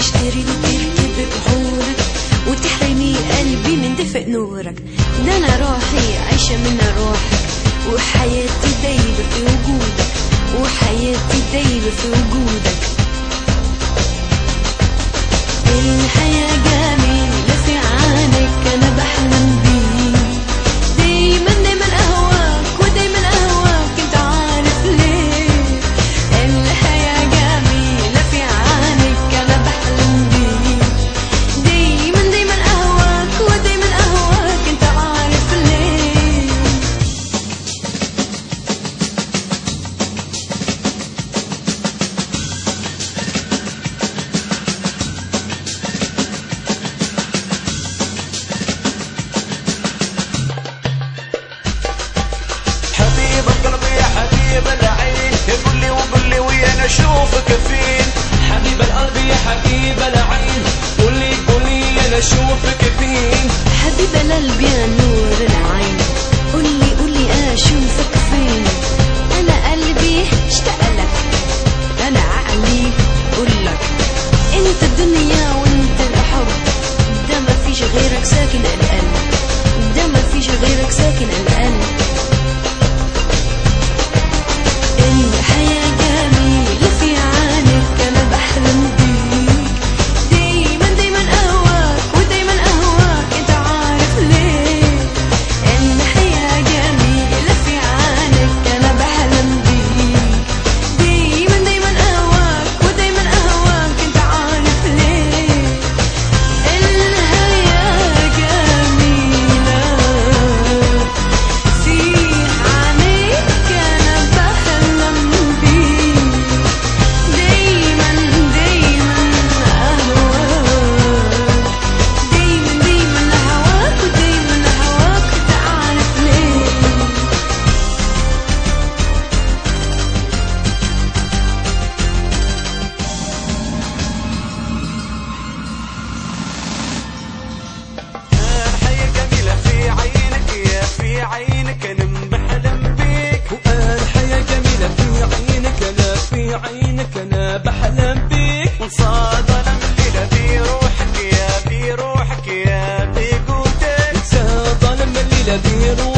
تشتري وتركب بحورك وتحرمي قلبي من دفء نورك. ده انا روحي عايشة من روحك وحياتي دايبة في وجودك وحياتي دايبة في وجودك. الحياة جميلة في عينك أنا بحلم بيك دايما دايما أهواك ودايما أهواك أنت عارف ليه. الحياة جميلة في عينك أنا بحلم بيك دايما دايما أهواك ودايما أهواك أنت عارف ليه. حبيب القلب يا حبيب العين قل لي وقل لي ويا اشوفك فين. حبيب القلب يا حبيب العين قل لي انا اشوفك فين. حبيب القلب يا نور العين قولي اشوفك فين. انا قلبي اشتاق لك انا عقلي قولك انت الدنيا وانت الحب. ده ما فيش غيرك ساكن القلب ده ما فيش غيرك ساكن القلب. الحياة جميلة في عينك أنا بحلم بيك دايما دايما أهواك ودايما أهواك أنت عارف ليه. الحياة جميلة في عينك أنا بحلم بيك دايما دايما أهواك ودايما أهواك أنت عارف ليه. الحياة جميلة في عينك أنا بحلم بيك دايما دايما أهواك دايما دايما أهواك ودايما أهواك أنت عارف ليه. الحياة جميلة في عينك يا في عينك انا بحلم بيك. الحياة جميلة في عينك انا في عينك انا بحلم بيك. وصادنا الليلة بروحك يا بروحك يا بقوتك. ظلم الليلة بروحك